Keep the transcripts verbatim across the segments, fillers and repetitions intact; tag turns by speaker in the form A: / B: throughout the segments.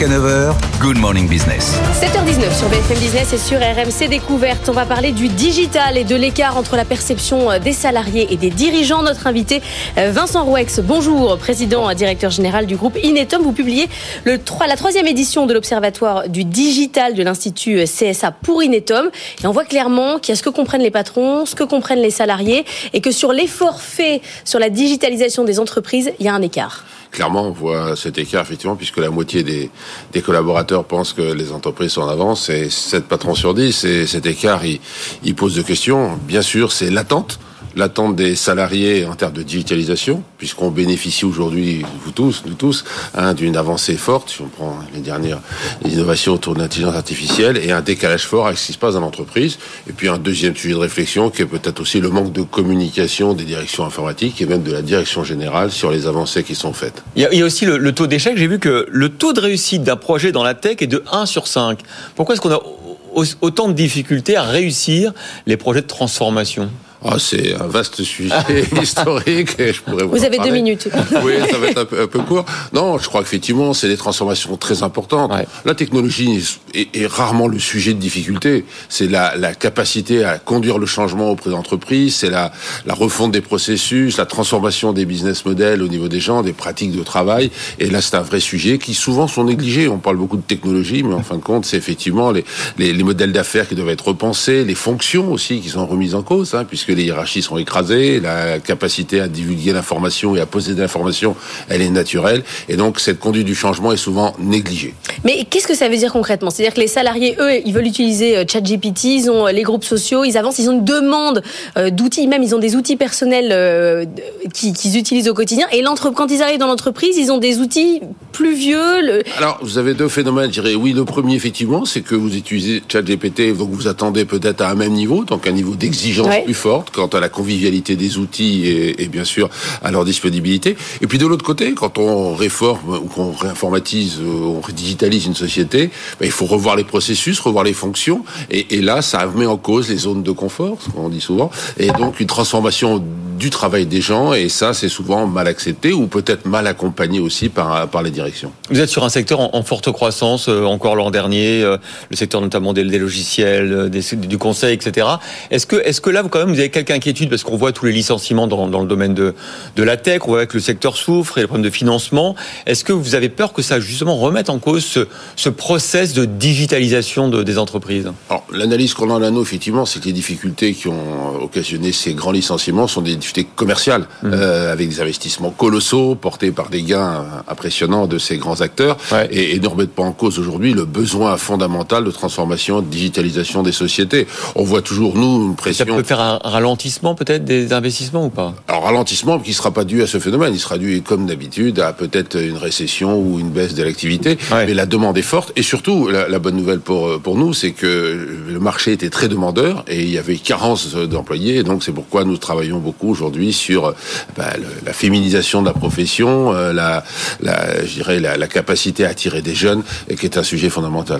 A: Jusqu'à neuf heures, Good Morning Business.
B: sept heures dix-neuf sur B F M Business et sur R M C Découverte. On va parler du digital et de l'écart entre la perception des salariés et des dirigeants. Notre invité, Vincent Rouex, bonjour, président, directeur général du groupe Inetum. Vous publiez le trois, la troisième édition de l'Observatoire du digital de l'Institut C S A pour Inetum. Et on voit clairement qu'il y a ce que comprennent les patrons, ce que comprennent les salariés et que sur l'effort fait sur la digitalisation des entreprises, il y a un écart.
C: Clairement, on voit cet écart, effectivement, puisque la moitié des, des collaborateurs pensent que les entreprises sont en avance, et sept patrons sur dix, et cet écart, il, il pose deux questions. Bien sûr, c'est l'attente. L'attente des salariés en termes de digitalisation, puisqu'on bénéficie aujourd'hui, vous tous, nous tous, hein, d'une avancée forte, si on prend les dernières les innovations autour de l'intelligence artificielle, et un décalage fort avec ce qui se passe dans l'entreprise. Et puis un deuxième sujet de réflexion, qui est peut-être aussi le manque de communication des directions informatiques, et même de la direction générale sur les avancées qui sont faites.
D: Il y a, il y a aussi le, le taux d'échec. J'ai vu que le taux de réussite d'un projet dans la tech est de un sur cinq. Pourquoi est-ce qu'on a autant de difficultés à réussir les projets de transformation ?
C: Ah, c'est un vaste sujet historique. Et je pourrais vous
B: vous avez
C: parler.
B: deux minutes.
C: Oui, ça va être un peu, un peu court. Non, je crois qu'effectivement, c'est des transformations très importantes.
D: Ouais.
C: La technologie est, est rarement le sujet de difficulté. C'est la, la capacité à conduire le changement auprès d'entreprises, c'est la, la refonte des processus, la transformation des business models au niveau des gens, des pratiques de travail. Et là, c'est un vrai sujet qui souvent sont négligés. On parle beaucoup de technologie, mais en fin de compte, c'est effectivement les, les, les modèles d'affaires qui doivent être repensés, les fonctions aussi qui sont remises en cause, hein, puisque les hiérarchies sont écrasées, la capacité à divulguer l'information et à poser de l'information, elle est naturelle, et donc cette conduite du changement est souvent négligée.
B: Mais qu'est-ce que ça veut dire concrètement ? C'est-à-dire que les salariés, eux, ils veulent utiliser ChatGPT, ils ont les groupes sociaux, ils avancent, ils ont une demande d'outils, même ils ont des outils personnels qu'ils, qu'ils utilisent au quotidien, et quand ils arrivent dans l'entreprise, ils ont des outils plus vieux. Le...
C: Alors, vous avez deux phénomènes, je dirais. Oui, le premier, effectivement, c'est que vous utilisez ChatGPT, donc vous attendez peut-être à un même niveau, donc un niveau d'exigence ouais. plus forte quant à la convivialité des outils et, et bien sûr à leur disponibilité. Et puis de l'autre côté, quand on réforme ou qu'on réinformatise, on digitalise une société, ben, il faut revoir les processus, revoir les fonctions, et, et là, ça met en cause les zones de confort, ce qu'on dit souvent, et donc une transformation du travail des gens, et ça, c'est souvent mal accepté ou peut-être mal accompagné aussi par, par les directions.
D: Vous êtes sur un secteur en, en forte croissance, euh, encore l'an dernier, euh, le secteur notamment des, des logiciels, euh, des, du conseil, et cetera. Est-ce que, est-ce que là, vous, quand même, vous avez quelques inquiétudes, parce qu'on voit tous les licenciements dans, dans le domaine de, de la tech, on voit que le secteur souffre et les problèmes de financement. Est-ce que vous avez peur que ça, justement, remette en cause ce, ce process de digitalisation de, des entreprises ?
C: Alors, l'analyse qu'on en a, nous, effectivement, c'est que les difficultés qui ont occasionné ces grands licenciements sont des difficultés commerciales, mmh. euh, avec des investissements colossaux portés par des gains impressionnants de ces grands acteurs, ouais. et, et ne remettent pas en cause aujourd'hui le besoin fondamental de transformation, de digitalisation des sociétés. On voit toujours, nous, une pression...
D: Ça peut faire un ralentissement, peut-être, des investissements ou pas ?
C: Alors, ralentissement qui ne sera pas dû à ce phénomène. Il sera dû, comme d'habitude, à peut-être une récession ou une baisse de l'activité. Ouais. Mais la demande est forte. Et surtout, la, la bonne nouvelle pour, pour nous, c'est que le marché était très demandeur et il y avait carence d'employés. Et donc, c'est pourquoi nous travaillons beaucoup aujourd'hui sur bah, le, la féminisation de la profession, euh, la, la, je dirais la, la capacité à attirer des jeunes, et qui est un sujet fondamental.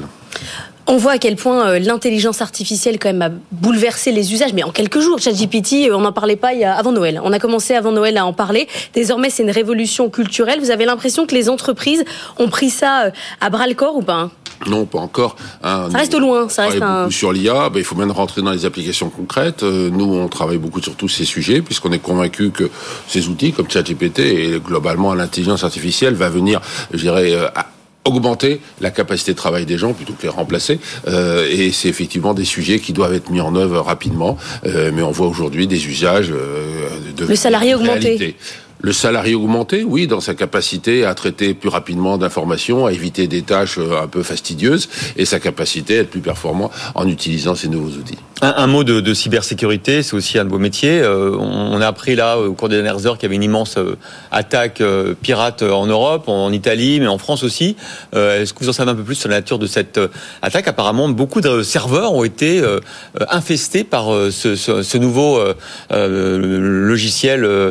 B: On voit à quel point euh, l'intelligence artificielle quand même a bouleversé les usages, mais en quelques jours. ChatGPT, euh, on n'en parlait pas il y a, avant Noël. On a commencé avant Noël à en parler. Désormais, c'est une révolution culturelle. Vous avez l'impression que les entreprises ont pris ça euh, à bras-le-corps ou pas ?
C: Non, pas encore. Hein,
B: ça reste loin. Ça reste un...
C: beaucoup sur l'I A. Ben, il faut même rentrer dans les applications concrètes. Euh, nous, on travaille beaucoup sur tous ces sujets, puisqu'on est convaincu que ces outils, comme ChatGPT et globalement l'intelligence artificielle, va venir, je dirais, euh, à augmenter la capacité de travail des gens plutôt que les remplacer, euh, et c'est effectivement des sujets qui doivent être mis en œuvre rapidement, euh, mais on voit aujourd'hui des usages euh, de
B: le salarié augmenté.
C: Réalité. Le salarié augmenté, oui, dans sa capacité à traiter plus rapidement d'informations, à éviter des tâches un peu fastidieuses, et sa capacité à être plus performant en utilisant ces nouveaux outils.
D: Un, un mot de, de cybersécurité, c'est aussi un de vos métiers. Euh, on, on a appris là, au cours des dernières heures, qu'il y avait une immense euh, attaque euh, pirate en Europe, en, en Italie, mais en France aussi. Euh, est-ce que vous en savez un peu plus sur la nature de cette euh, attaque ? Apparemment, beaucoup de serveurs ont été euh, infestés par euh, ce, ce, ce nouveau euh, euh, logiciel euh,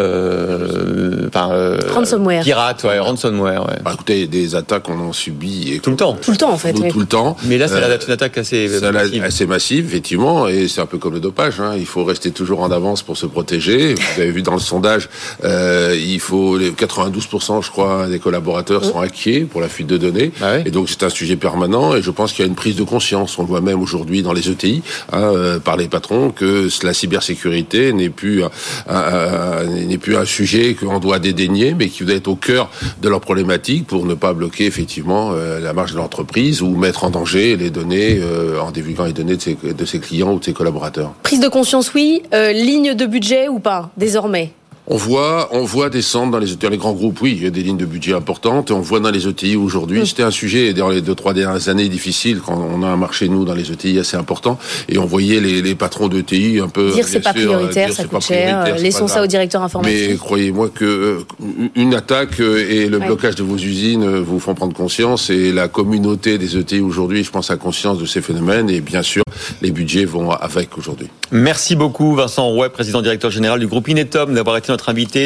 D: euh, enfin, euh,
B: ransomware.
D: Pirate, ouais, ransomware. Ouais.
C: Bah, écoutez, des attaques, on en subit et
D: tout le temps.
B: Tout le temps, en fait.
C: Tout,
B: oui.
C: tout le temps.
D: Mais là, c'est euh, une attaque assez massive.
C: Assez massive, effectivement. effectivement, et c'est un peu comme le dopage, hein, il faut rester toujours en avance pour se protéger. Vous avez vu dans le sondage, euh, il faut les quatre-vingt-douze pour cent, je crois, des collaborateurs sont inquiets pour la fuite de données.
D: Ah oui.
C: Et donc c'est un sujet permanent. Et je pense qu'il y a une prise de conscience. On le voit même aujourd'hui dans les E T I, hein, euh, par les patrons, que la cybersécurité n'est plus un, un, un, n'est plus un sujet qu'on doit dédaigner, mais qui doit être au cœur de leur problématique pour ne pas bloquer effectivement euh, la marge de l'entreprise ou mettre en danger les données euh, en divulguant les données de ses, de ses clients ou de ses collaborateurs.
B: Prise de conscience, oui. Euh, ligne de budget ou pas, désormais?
C: On voit, on voit descendre dans les, dans les grands groupes, oui, il y a des lignes de budget importantes. On voit dans les E T I aujourd'hui. Mmh. C'était un sujet dans les deux, trois dernières années difficile quand on a un marché, nous, dans les E T I assez important. Et on voyait les, les patrons d'E T I un peu.
B: Dire c'est pas sûr, prioritaire, dire, ça coûte cher. Laissons ça au directeur informatique.
C: Mais croyez-moi que euh, une attaque et le ouais. blocage de vos usines vous font prendre conscience. Et la communauté des E T I aujourd'hui, je pense, a conscience de ces phénomènes. Et bien sûr, les budgets vont avec aujourd'hui.
D: Merci beaucoup, Vincent Rouet, président directeur général du groupe Inetom, d'avoir été notre invité.